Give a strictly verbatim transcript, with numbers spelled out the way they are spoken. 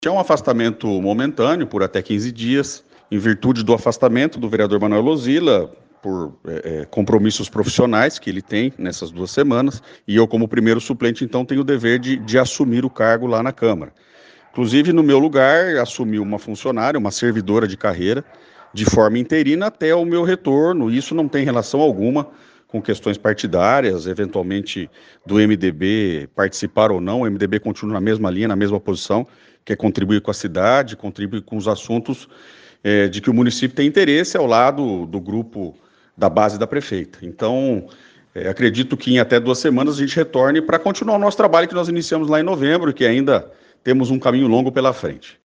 É um afastamento momentâneo, por até quinze dias, em virtude do afastamento do vereador Manuel Lozila, por é, é, compromissos profissionais que ele tem nessas duas semanas, e eu, como primeiro suplente, então, tenho o dever de, de assumir o cargo lá na Câmara. Inclusive, no meu lugar, assumiu uma funcionária, uma servidora de carreira, de forma interina até o meu retorno. Isso não tem relação alguma com questões partidárias, eventualmente do M D B participar ou não. O M D B continua na mesma linha, na mesma posição, que é contribuir com a cidade, contribuir com os assuntos é, de que o município tem interesse ao lado do grupo da base da prefeita. Então, é, acredito que em até duas semanas a gente retorne para continuar o nosso trabalho que nós iniciamos lá em novembro, que ainda temos um caminho longo pela frente.